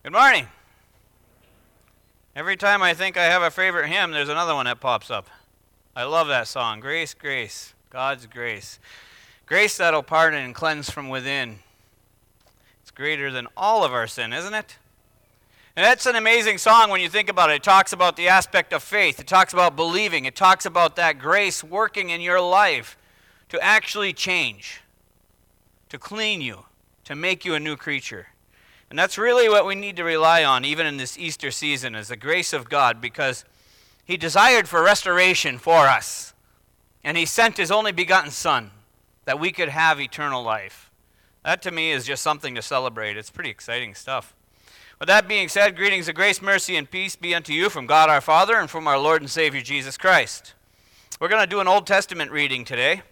Good morning. Every time I think I have a favorite hymn, there's another one that pops up. I love that song. Grace, grace, God's grace. Grace that'll pardon and cleanse from within. It's greater than all of our sin, isn't it? And that's an amazing song when you think about it. It talks about the aspect of faith. It talks about believing. It talks about that grace working in your life to actually change, to clean you, to make you a new creature. And that's really what we need to rely on, even in this Easter season, is the grace of God, because He desired for restoration for us. And He sent His only begotten Son, that we could have eternal life. That to me is just something to celebrate. It's pretty exciting stuff. With that being said, greetings of grace, mercy, and peace be unto you from God our Father and from our Lord and Savior Jesus Christ. We're going to do an Old Testament reading today.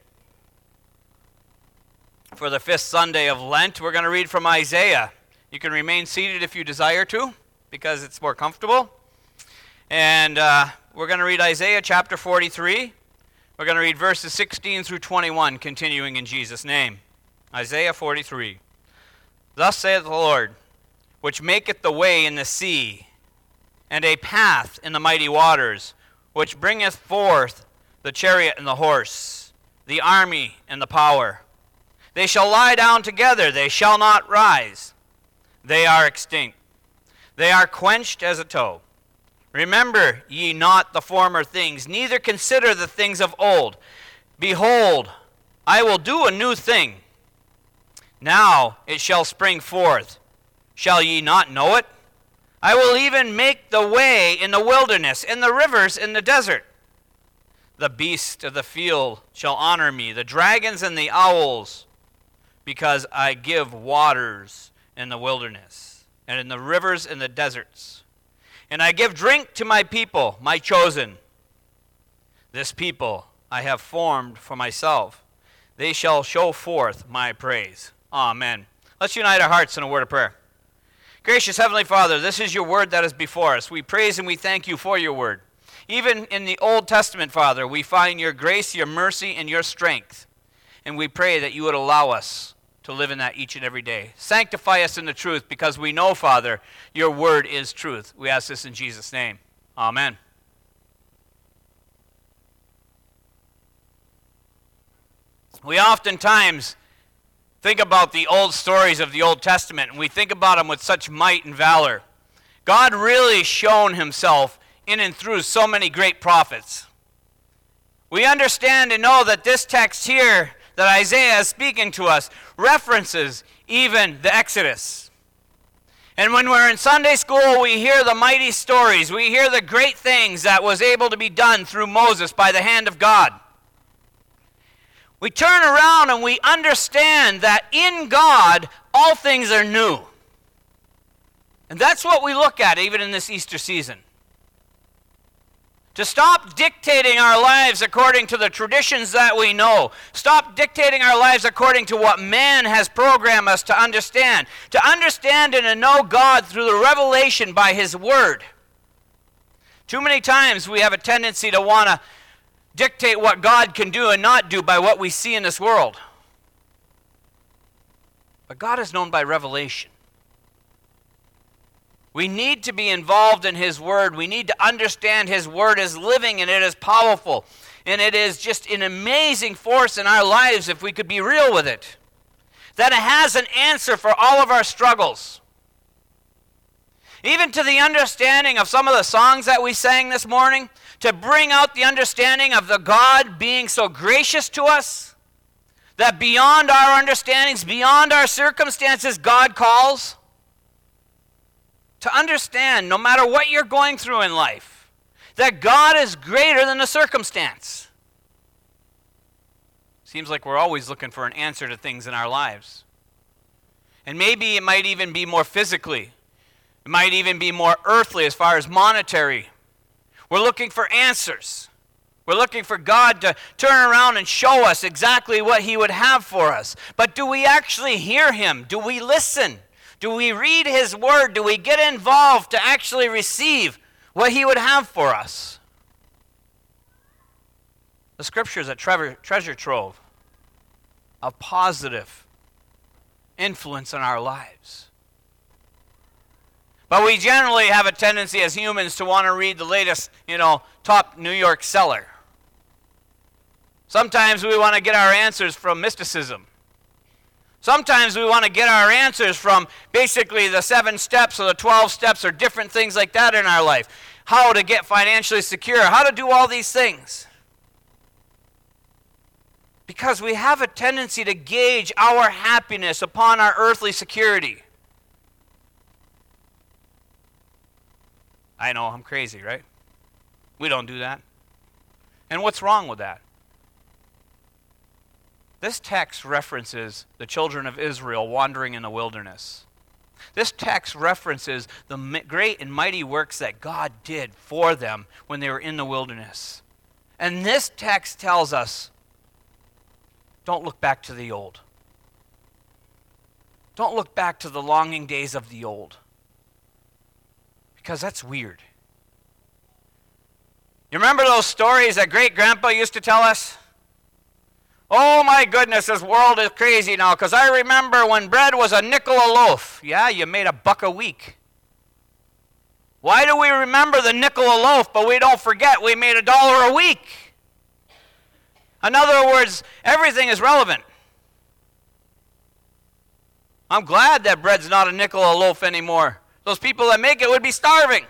For the 5th Sunday of Lent, we're going to read from Isaiah. You can remain seated if you desire to, because it's more comfortable. And we're going to read Isaiah chapter 43. We're going to read verses 16 through 21, continuing in Jesus' name. Isaiah 43. Thus saith the Lord, which maketh the way in the sea, and a path in the mighty waters, which bringeth forth the chariot and the horse, the army and the power. They shall lie down together, they shall not rise. They are extinct. They are quenched as a tow. Remember ye not the former things, neither consider the things of old. Behold, I will do a new thing. Now it shall spring forth. Shall ye not know it? I will even make the way in the wilderness, and the rivers in the desert. The beasts of the field shall honor me, the dragons and the owls, because I give waters in the wilderness, and in the rivers in the deserts. And I give drink to my people, my chosen. This people I have formed for myself. They shall show forth my praise. Amen. Let's unite our hearts in a word of prayer. Gracious Heavenly Father, this is your word that is before us. We praise and we thank you for your word. Even in the Old Testament, Father, we find your grace, your mercy, and your strength. And we pray that you would allow us to live in that each and every day. Sanctify us in the truth, because we know, Father, your word is truth. We ask this in Jesus' name. Amen. We oftentimes think about the old stories of the Old Testament, and we think about them with such might and valor. God really shown himself in and through so many great prophets. We understand and know that this text here that Isaiah is speaking to us references even the Exodus. And when we're in Sunday school, we hear the mighty stories. We hear the great things that was able to be done through Moses by the hand of God. We turn around and we understand that in God, all things are new. And that's what we look at even in this Easter season. To stop dictating our lives according to the traditions that we know. Stop dictating our lives according to what man has programmed us to understand. To understand and to know God through the revelation by his word. Too many times we have a tendency to want to dictate what God can do and not do by what we see in this world. But God is known by revelation. We need to be involved in his word. We need to understand his word is living and it is powerful. And it is just an amazing force in our lives if we could be real with it. That it has an answer for all of our struggles. Even to the understanding of some of the songs that we sang this morning, to bring out the understanding of the God being so gracious to us, that beyond our understandings, beyond our circumstances, God calls. To understand, no matter what you're going through in life, that God is greater than the circumstance. Seems like we're always looking for an answer to things in our lives. And maybe it might even be more physically. It might even be more earthly as far as monetary. We're looking for answers. We're looking for God to turn around and show us exactly what he would have for us. But do we actually hear him? Do we listen? Do we read his word? Do we get involved to actually receive what he would have for us? The scripture is a treasure trove of positive influence in our lives. But we generally have a tendency as humans to want to read the latest, top New York seller. Sometimes we want to get our answers from mysticism. Sometimes we want to get our answers from basically the 7 steps or the 12 steps or different things like that in our life. How to get financially secure, how to do all these things. Because we have a tendency to gauge our happiness upon our earthly security. I know, I'm crazy, right? We don't do that. And what's wrong with that? This text references the children of Israel wandering in the wilderness. This text references the great and mighty works that God did for them when they were in the wilderness. And this text tells us, don't look back to the old. Don't look back to the longing days of the old. Because that's weird. You remember those stories that great-grandpa used to tell us? Oh my goodness, this world is crazy now, because I remember when bread was a nickel a loaf. Yeah, you made $1 a week. Why do we remember the nickel a loaf, but we don't forget we made $1 a week? In other words, everything is relevant. I'm glad that bread's not a nickel a loaf anymore. Those people that make it would be starving.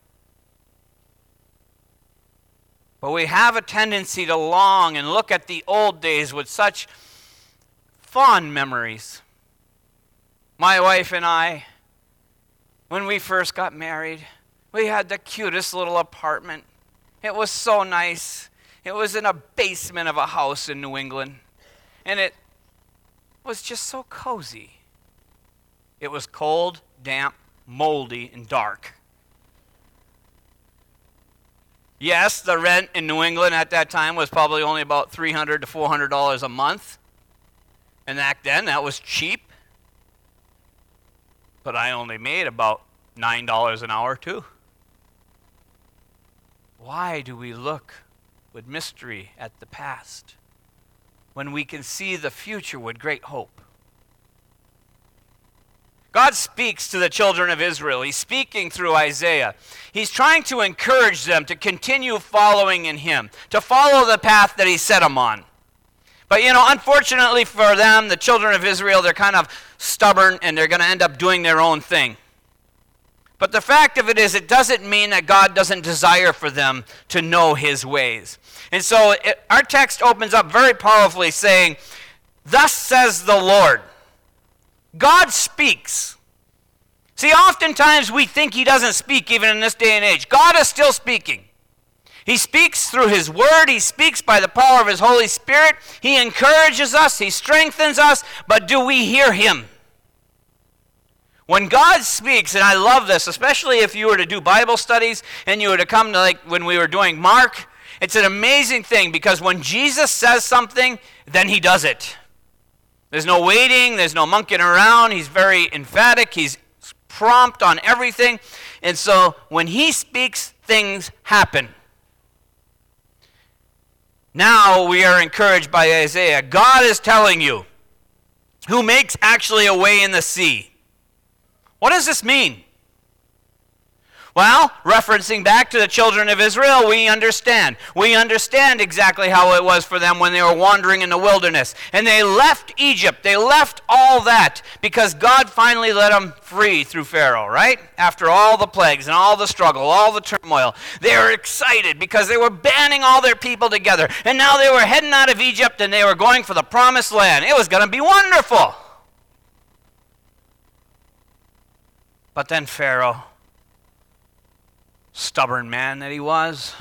But we have a tendency to long and look at the old days with such fond memories. My wife and I, when we first got married, we had the cutest little apartment. It was so nice. It was in a basement of a house in New England. And it was just so cozy. It was cold, damp, moldy, and dark. Yes, the rent in New England at that time was probably only about $300 to $400 a month. And back then, that was cheap. But I only made about $9 an hour, too. Why do we look with mystery at the past when we can see the future with great hope? God speaks to the children of Israel. He's speaking through Isaiah. He's trying to encourage them to continue following in Him, to follow the path that He set them on. But, unfortunately for them, the children of Israel, they're kind of stubborn and they're going to end up doing their own thing. But the fact of it is, it doesn't mean that God doesn't desire for them to know His ways. And so our text opens up very powerfully saying, "Thus says the Lord." God speaks. See, oftentimes we think He doesn't speak even in this day and age. God is still speaking. He speaks through His Word. He speaks by the power of His Holy Spirit. He encourages us. He strengthens us. But do we hear Him? When God speaks, and I love this, especially if you were to do Bible studies and you were to come to like when we were doing Mark, it's an amazing thing because when Jesus says something, then He does it. There's no waiting. There's no monkeying around. He's very emphatic. He's prompt on everything. And so when He speaks, things happen. Now we are encouraged by Isaiah. God is telling you, who makes actually a way in the sea. What does this mean? Well, referencing back to the children of Israel, we understand. We understand exactly how it was for them when they were wandering in the wilderness. And they left Egypt. They left all that because God finally let them free through Pharaoh, right? After all the plagues and all the struggle, all the turmoil. They were excited because they were banding all their people together. And now they were heading out of Egypt and they were going for the promised land. It was going to be wonderful. But then Pharaoh, stubborn man that he was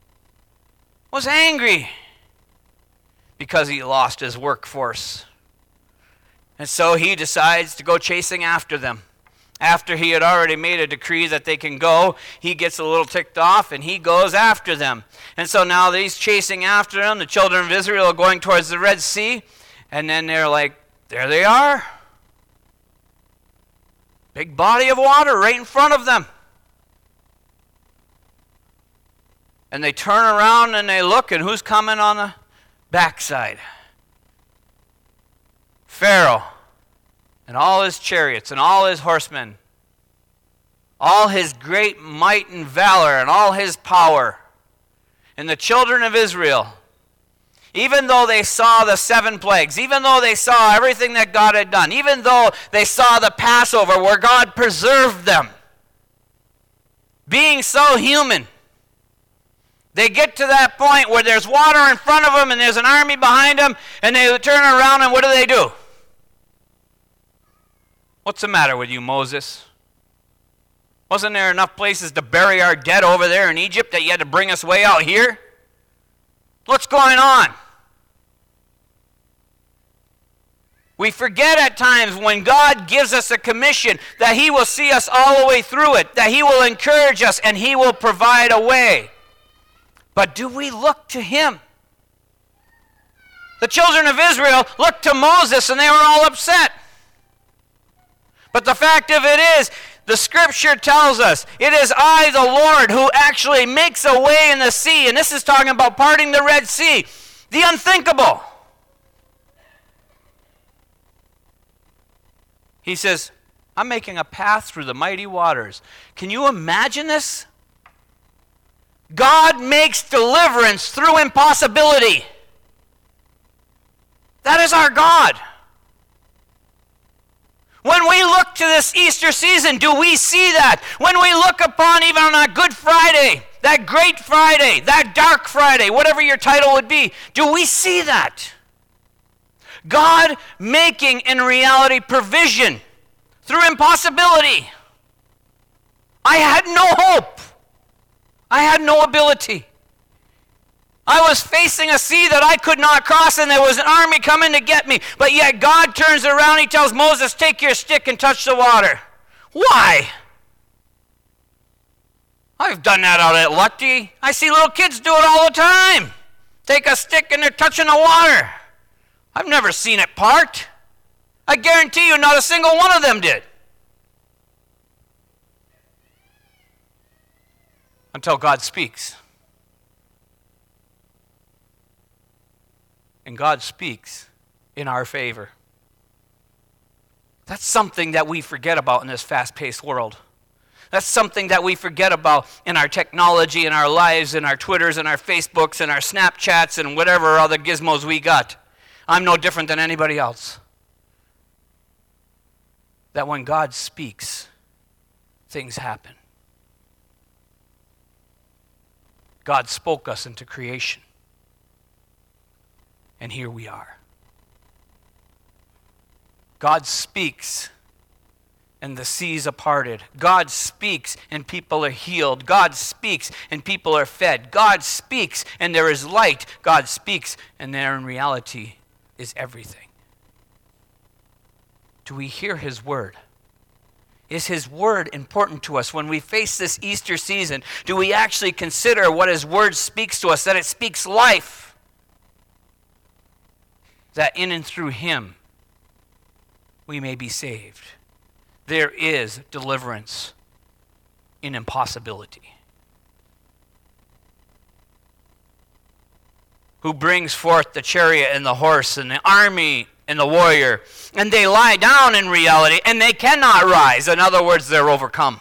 angry because he lost his workforce. And so he decides to go chasing after them. After he had already made a decree that they can go, he gets a little ticked off and he goes after them. And so now he's chasing after them. The children of Israel are going towards the Red Sea. And then they're like, there they are. Big body of water right in front of them. And they turn around and they look, and who's coming on the backside? Pharaoh and all his chariots and all his horsemen. all his great might and valor and all his power. And the children of Israel, even though they saw the 7 plagues, even though they saw everything that God had done, even though they saw the Passover where God preserved them, being so human, they get to that point where there's water in front of them and there's an army behind them, and they turn around and what do? What's the matter with you, Moses? Wasn't there enough places to bury our dead over there in Egypt that you had to bring us way out here? What's going on? We forget at times when God gives us a commission that he will see us all the way through it, that he will encourage us and he will provide a way. But do we look to him? The children of Israel looked to Moses and they were all upset. But the fact of it is, the scripture tells us, it is I, the Lord, who actually makes a way in the sea. And this is talking about parting the Red Sea. The unthinkable. He says, I'm making a path through the mighty waters. Can you imagine this? God makes deliverance through impossibility. That is our God. When we look to this Easter season, do we see that? When we look upon even on our Good Friday, that Great Friday, that Dark Friday, whatever your title would be, do we see that? God making in reality provision through impossibility. I had no hope. I had no ability. I was facing a sea that I could not cross, and there was an army coming to get me. But yet God turns around, he tells Moses, take your stick and touch the water. Why? I've done that out at Lucky. I see little kids do it all the time. Take a stick and they're touching the water. I've never seen it part. I guarantee you not a single one of them did. Until God speaks. And God speaks in our favor. That's something that we forget about in this fast-paced world. That's something that we forget about in our technology, in our lives, in our Twitters, in our Facebooks, in our Snapchats, and whatever other gizmos we got. I'm no different than anybody else. That when God speaks, things happen. God spoke us into creation. And here we are. God speaks and the seas are parted. God speaks and people are healed. God speaks and people are fed. God speaks and there is light. God speaks and there in reality is everything. Do we hear his word? Is his word important to us when we face this Easter season? Do we actually consider what his word speaks to us, that it speaks life? That in and through him we may be saved. There is deliverance in impossibility. Who brings forth the chariot and the horse and the army and the warrior, and they lie down in reality and they cannot rise. In other words, they're overcome.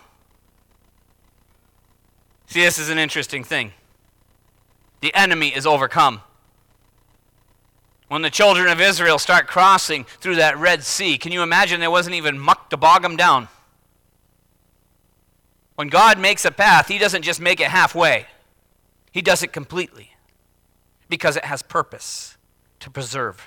See, this is an interesting thing. The enemy is overcome. When the children of Israel start crossing through that Red Sea, can you imagine there wasn't even muck to bog them down? When God makes a path, he doesn't just make it halfway. He does it completely because it has purpose to preserve.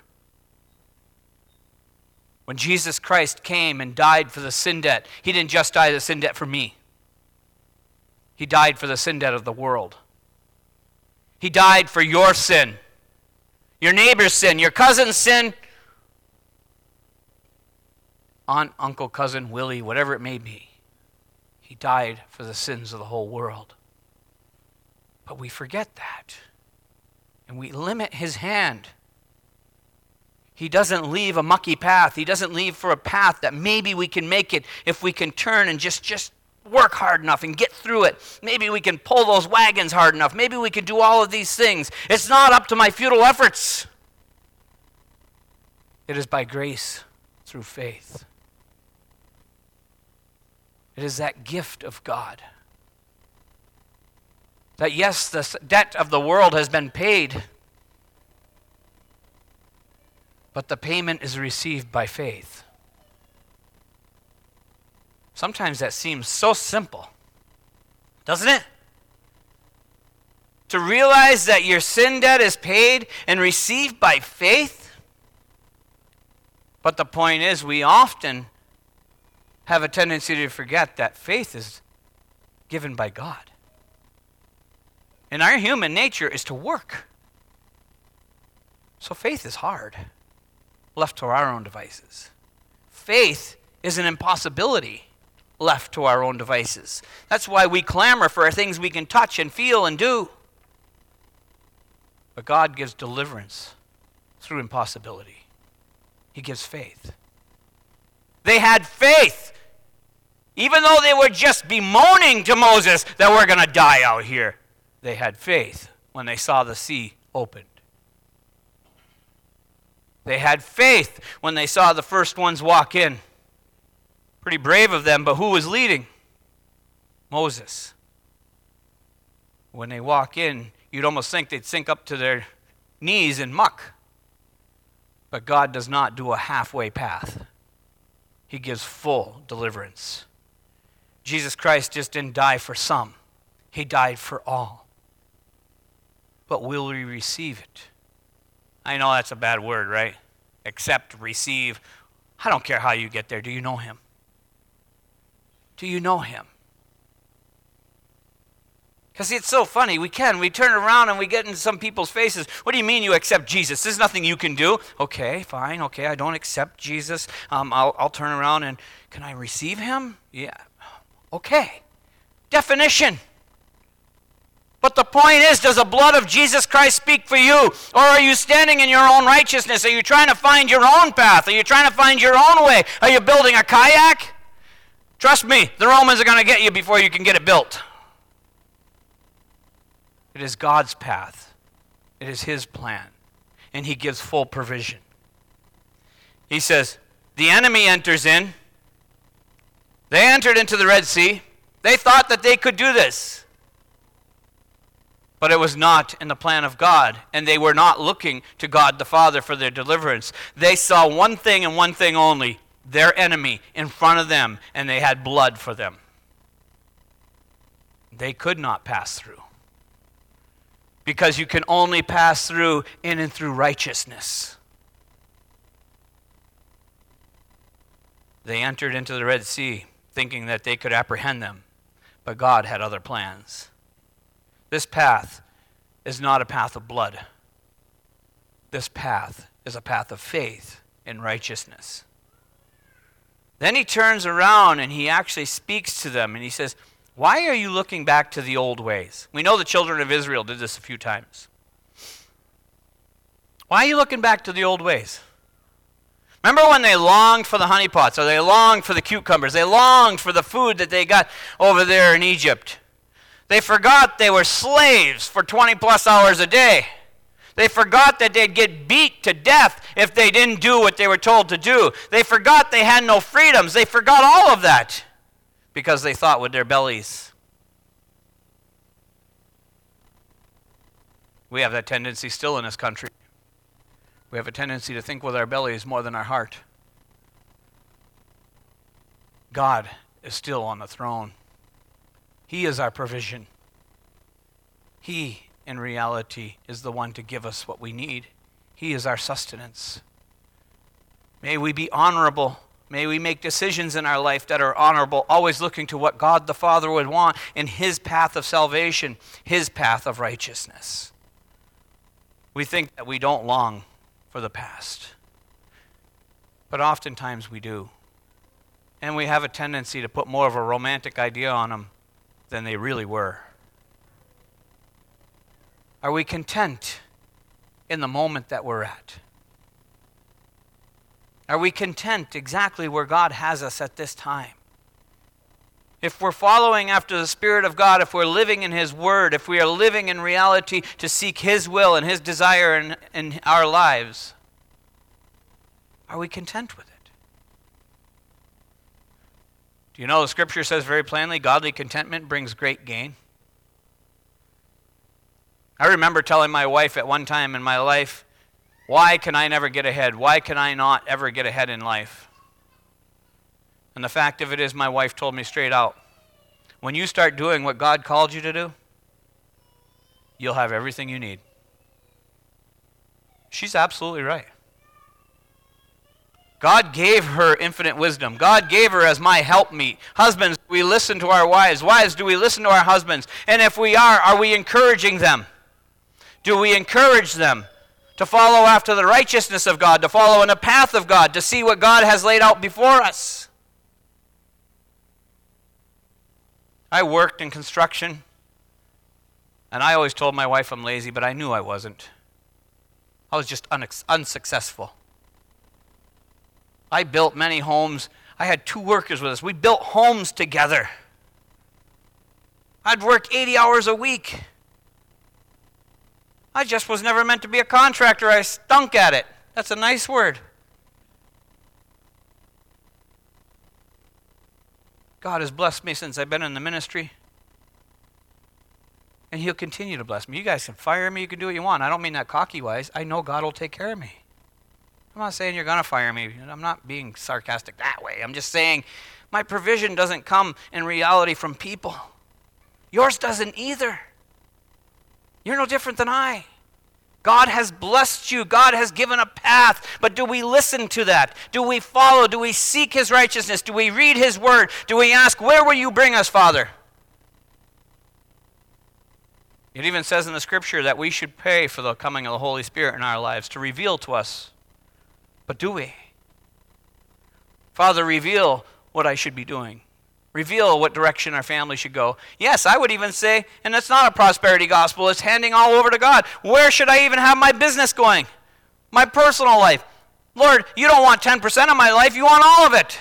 When Jesus Christ came and died for the sin debt, he didn't just die the sin debt for me. He died for the sin debt of the world. He died for your sin. Your neighbor's sin, your cousin's sin, aunt, uncle, cousin, Willie, whatever it may be. He died for the sins of the whole world. But we forget that. And we limit his hand. He doesn't leave a mucky path. He doesn't leave for a path that maybe we can make it if we can turn and just work hard enough and get through it. Maybe we can pull those wagons hard enough. Maybe we can do all of these things. It's not up to my futile efforts. It is by grace through faith. It is that gift of God. That yes, the debt of the world has been paid, but the payment is received by faith. Sometimes that seems so simple, doesn't it? To realize that your sin debt is paid and received by faith. But the point is, we often have a tendency to forget that faith is given by God. And our human nature is to work. So faith is hard, left to our own devices. Faith is an impossibility left to our own devices. That's why we clamor for things we can touch and feel and do. But God gives deliverance through impossibility. He gives faith. They had faith. Even though they were just bemoaning to Moses that we're going to die out here, they had faith when they saw the sea opened. They had faith when they saw the first ones walk in. Pretty brave of them, but who was leading? Moses. When they walk in, you'd almost think they'd sink up to their knees in muck. But God does not do a halfway path. He gives full deliverance. Jesus Christ just didn't die for some. He died for all. But will we receive it? I know that's a bad word, right? Accept, receive. I don't care how you get there. Do you know him? Do you know him? Because it's so funny. We turn around and we get in some people's faces. What do you mean you accept Jesus? There's nothing you can do. Okay, fine. Okay, I don't accept Jesus. I'll turn around and, can I receive him? Yeah. Okay. Definition. But the point is, does the blood of Jesus Christ speak for you? Or are you standing in your own righteousness? Are you trying to find your own path? Are you trying to find your own way? Are you building a kayak? Trust me, the Romans are going to get you before you can get it built. It is God's path. It is his plan. And he gives full provision. He says, the enemy enters in. They entered into the Red Sea. They thought that they could do this. But it was not in the plan of God. And they were not looking to God the Father for their deliverance. They saw one thing and one thing only. Their enemy in front of them. And they had blood for them. They could not pass through. Because you can only pass through in and through righteousness. They entered into the Red Sea thinking that they could apprehend them. But God had other plans. This path is not a path of blood. This path is a path of faith in righteousness. Then he turns around and he actually speaks to them and he says, why are you looking back to the old ways? We know the children of Israel did this a few times. Why are you looking back to the old ways? Remember when they longed for the honeypots, or they longed for the cucumbers, they longed for the food that they got over there in Egypt. They forgot they were slaves for 20 plus hours a day. They forgot that they'd get beat to death if they didn't do what they were told to do. They forgot they had no freedoms. They forgot all of that because they thought with their bellies. We have that tendency still in this country. We have a tendency to think with our bellies more than our heart. God is still on the throne. He is our provision. He, in reality, is the one to give us what we need. He is our sustenance. May we be honorable. May we make decisions in our life that are honorable, always looking to what God the Father would want in his path of salvation, his path of righteousness. We think that we don't long for the past. But oftentimes we do. And we have a tendency to put more of a romantic idea on them than they really were. Are we content in the moment that we're at? Are we content exactly where God has us at this time? If we're following after the Spirit of God, if we're living in his word, if we are living in reality to seek his will and his desire in our lives, are we content with it? Do you know the scripture says very plainly, godly contentment brings great gain? I remember telling my wife at one time in my life, why can I never get ahead? Why can I not ever get ahead in life? And the fact of it is, my wife told me straight out, when you start doing what God called you to do, you'll have everything you need. She's absolutely right. God gave her infinite wisdom. God gave her as my helpmeet. Husbands, do we listen to our wives? Wives, do we listen to our husbands? And if we are we encouraging them? Do we encourage them to follow after the righteousness of God, to follow in the path of God, to see what God has laid out before us? I worked in construction, and I always told my wife I'm lazy, but I knew I wasn't. I was just unsuccessful. I built many homes. I had 2 workers with us. We built homes together. I'd work 80 hours a week. I just was never meant to be a contractor. I stunk at it. That's a nice word. God has blessed me since I've been in the ministry. And he'll continue to bless me. You guys can fire me. You can do what you want. I don't mean that cocky-wise. I know God will take care of me. I'm not saying you're going to fire me. I'm not being sarcastic that way. I'm just saying my provision doesn't come in reality from people. Yours doesn't either. You're no different than I. God has blessed you. God has given a path. But do we listen to that? Do we follow? Do we seek his righteousness? Do we read his word? Do we ask, where will you bring us, Father? It even says in the scripture that we should pray for the coming of the Holy Spirit in our lives to reveal to us. But do we? Father, reveal what I should be doing. Reveal what direction our family should go. Yes, I would even say, and that's not a prosperity gospel, it's handing all over to God. Where should I even have my business going? My personal life. Lord, you don't want 10% of my life, you want all of it.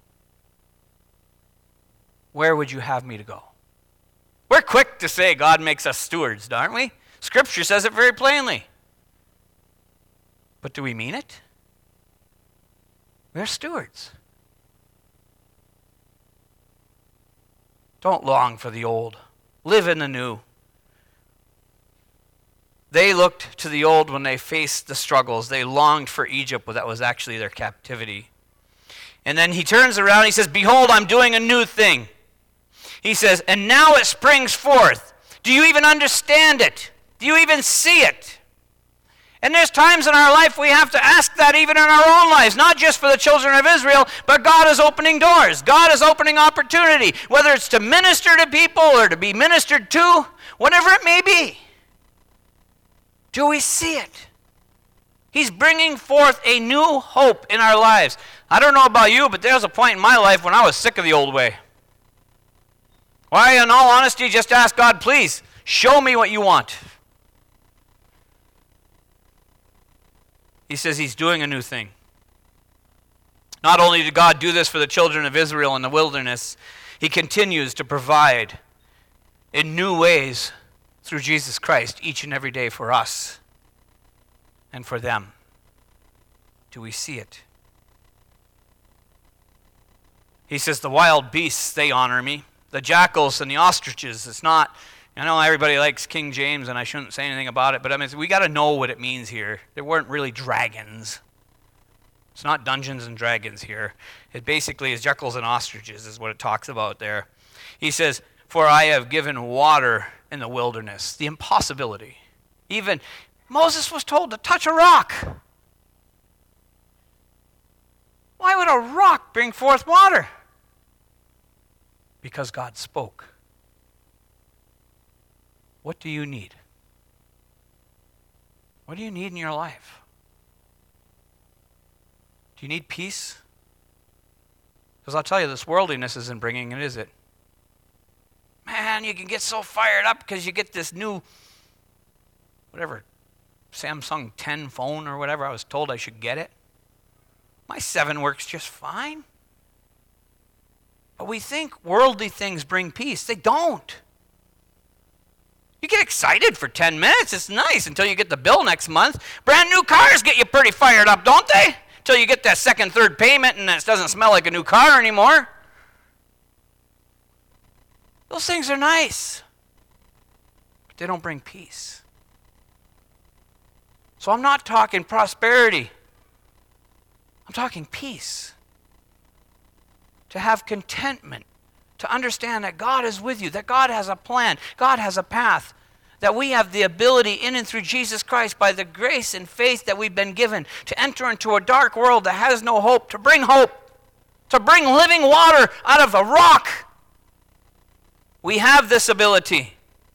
Where would you have me to go? We're quick to say God makes us stewards, aren't we? Scripture says it very plainly. But do we mean it? We're stewards. Don't long for the old. Live in the new. They looked to the old when they faced the struggles. They longed for Egypt, but that was actually their captivity. And then he turns around and he says, behold, I'm doing a new thing. He says, and now it springs forth. Do you even understand it? Do you even see it? And there's times in our life we have to ask that even in our own lives, not just for the children of Israel, but God is opening doors. God is opening opportunity, whether it's to minister to people or to be ministered to, whatever it may be. Do we see it? He's bringing forth a new hope in our lives. I don't know about you, but there's a point in my life when I was sick of the old way. Why, in all honesty, just ask God, please, show me what you want. He says he's doing a new thing. Not only did God do this for the children of Israel in the wilderness, he continues to provide in new ways through Jesus Christ each and every day for us and for them. Do we see it? He says, the wild beasts, they honor me. The jackals and the ostriches, it's not... I know everybody likes King James, and I shouldn't say anything about it, but I mean, we got to know what it means here. There weren't really dragons. It's not Dungeons and Dragons here. It basically is jackals and ostriches is what it talks about there. He says, for I have given water in the wilderness, the impossibility. Even Moses was told to touch a rock. Why would a rock bring forth water? Because God spoke. What do you need? What do you need in your life? Do you need peace? Because I'll tell you, this worldliness isn't bringing it, is it? Man, you can get so fired up because you get this new, whatever, Samsung 10 phone or whatever. I was told I should get it. My 7 works just fine. But we think worldly things bring peace. They don't. You get excited for 10 minutes. It's nice until you get the bill next month. Brand new cars get you pretty fired up, don't they? Until you get that second, third payment and it doesn't smell like a new car anymore. Those things are nice, but they don't bring peace. So I'm not talking prosperity. I'm talking peace. To have contentment. To understand that God is with you, that God has a plan, God has a path, that we have the ability in and through Jesus Christ by the grace and faith that we've been given to enter into a dark world that has no hope, to bring hope, to bring living water out of a rock. We have this ability.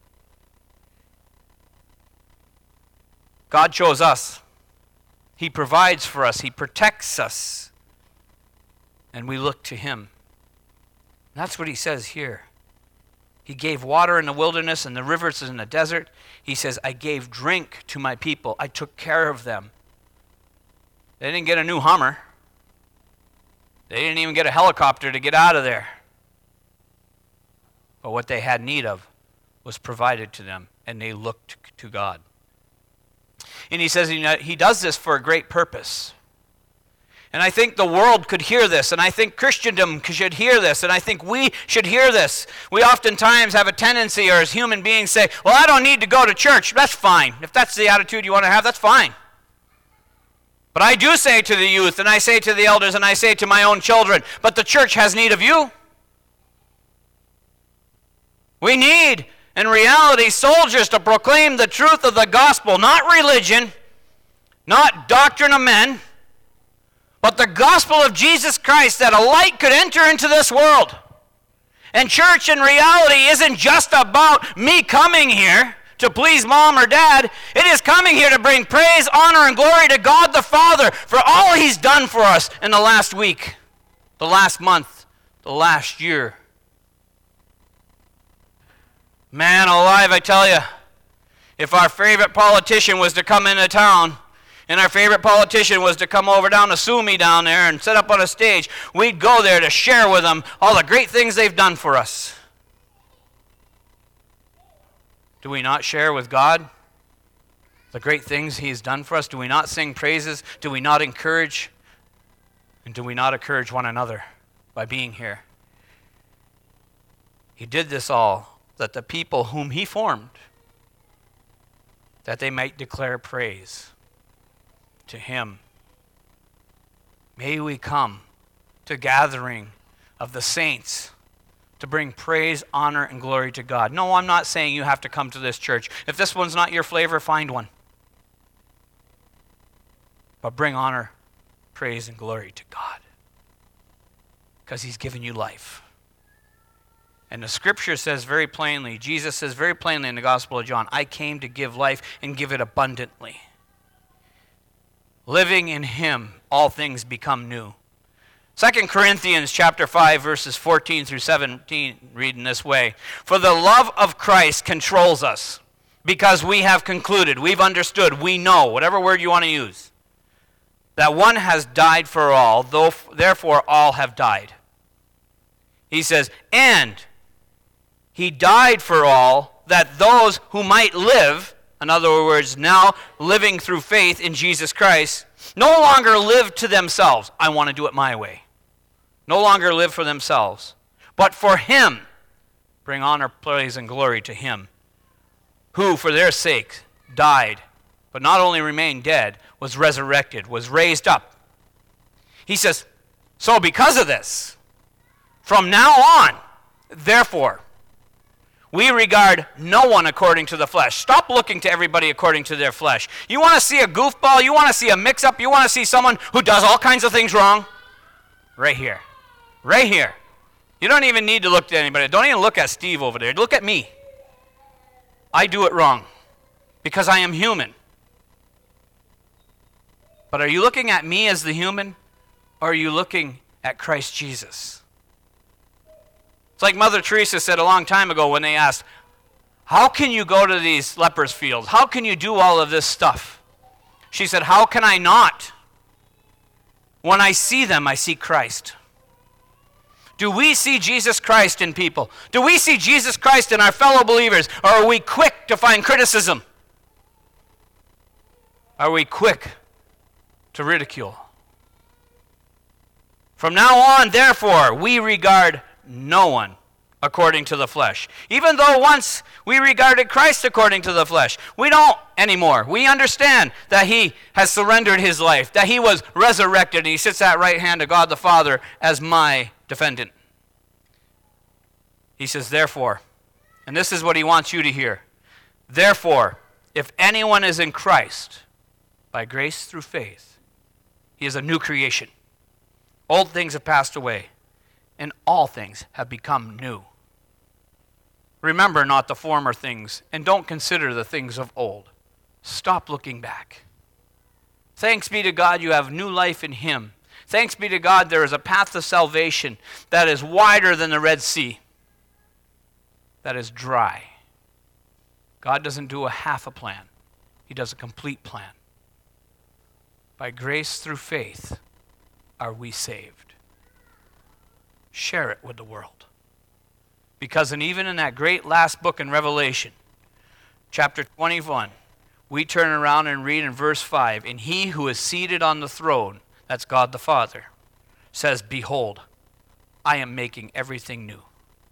God chose us. He provides for us. He protects us. And we look to Him. That's what He says here. He gave water in the wilderness and the rivers in the desert. He says, I gave drink to my people. I took care of them. They didn't get a new Hummer. They didn't even get a helicopter to get out of there. But what they had need of was provided to them, and they looked to God. And He says He does this for a great purpose. And I think the world could hear this, and I think Christendom should hear this, and I think we should hear this. We oftentimes have a tendency, or as human beings say, well, I don't need to go to church. That's fine. If that's the attitude you want to have, that's fine. But I do say to the youth, and I say to the elders, and I say to my own children, but the church has need of you. We need, in reality, soldiers to proclaim the truth of the gospel, not religion, not doctrine of men, but the gospel of Jesus Christ, that a light could enter into this world. And church in reality isn't just about me coming here to please mom or dad. It is coming here to bring praise, honor, and glory to God the Father for all He's done for us in the last week, the last month, the last year. Man alive, I tell you, if our favorite politician was to come into town, and our favorite politician was to come over down to Sumi down there and set up on a stage, we'd go there to share with them all the great things they've done for us. Do we not share with God the great things He's done for us? Do we not sing praises? Do we not encourage? And do we not encourage one another by being here? He did this all that the people whom He formed, that they might declare praise to Him. May we come to gathering of the saints to bring praise, honor, and glory to God. No, I'm not saying you have to come to this church. If this one's not your flavor, find one. But bring honor, praise, and glory to God, because He's given you life. And the scripture says very plainly, Jesus says very plainly in the Gospel of John, I came to give life and give it abundantly. Living in Him, all things become new. 2 Corinthians chapter 5, verses 14 through 17 read in this way. For the love of Christ controls us, because we have concluded, we've understood, we know, whatever word you want to use, that one has died for all, though therefore all have died. He says, and He died for all, that those who might live, in other words, now living through faith in Jesus Christ, no longer live to themselves. I want to do it my way. No longer live for themselves, but for Him. Bring honor, praise, and glory to Him, who for their sake died, but not only remained dead, was resurrected, was raised up. He says, so because of this, from now on, therefore, we regard no one according to the flesh. Stop looking to everybody according to their flesh. You want to see a goofball? You want to see a mix-up? You want to see someone who does all kinds of things wrong? Right here. Right here. You don't even need to look to anybody. Don't even look at Steve over there. Look at me. I do it wrong because I am human. But are you looking at me as the human, or are you looking at Christ Jesus? It's like Mother Teresa said a long time ago when they asked, how can you go to these lepers' fields? How can you do all of this stuff? She said, how can I not? When I see them, I see Christ. Do we see Jesus Christ in people? Do we see Jesus Christ in our fellow believers? Or are we quick to find criticism? Are we quick to ridicule? From now on, therefore, we regard no one according to the flesh. Even though once we regarded Christ according to the flesh, we don't anymore. We understand that he has surrendered his life, that he was resurrected, and he sits at the right hand of God the Father as my defendant. He says, therefore, and this is what he wants you to hear, therefore, if anyone is in Christ, by grace through faith, he is a new creation. Old things have passed away, and all things have become new. Remember not the former things, and don't consider the things of old. Stop looking back. Thanks be to God you have new life in him. Thanks be to God there is a path to salvation that is wider than the Red Sea, that is dry. God doesn't do a half a plan. He does a complete plan. By grace through faith are we saved. Share it with the world. Because even in that great last book in Revelation, chapter 21, we turn around and read in verse 5, and he who is seated on the throne, that's God the Father, says, behold, I am making everything new.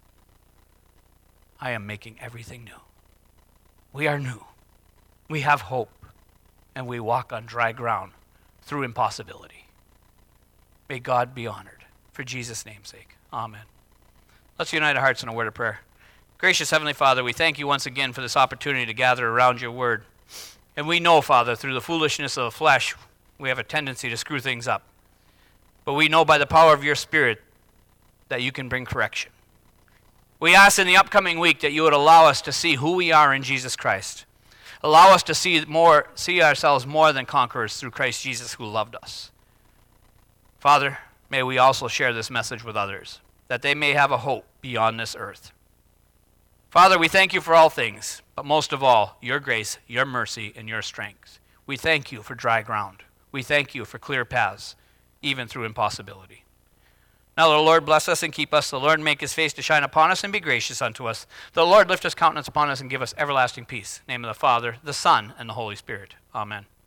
I am making everything new. We are new. We have hope, and we walk on dry ground through impossibility. May God be honored. For Jesus' name's sake. Amen. Let's unite our hearts in a word of prayer. Gracious Heavenly Father, we thank you once again for this opportunity to gather around your word. And we know, Father, through the foolishness of the flesh, we have a tendency to screw things up. But we know by the power of your Spirit that you can bring correction. We ask in the upcoming week that you would allow us to see who we are in Jesus Christ. Allow us to see ourselves more than conquerors through Christ Jesus who loved us. Father, may we also share this message with others, that they may have a hope beyond this earth. Father, we thank you for all things, but most of all, your grace, your mercy, and your strength. We thank you for dry ground. We thank you for clear paths, even through impossibility. Now the Lord bless us and keep us. The Lord make his face to shine upon us and be gracious unto us. The Lord lift his countenance upon us and give us everlasting peace. In the name of the Father, the Son, and the Holy Spirit. Amen.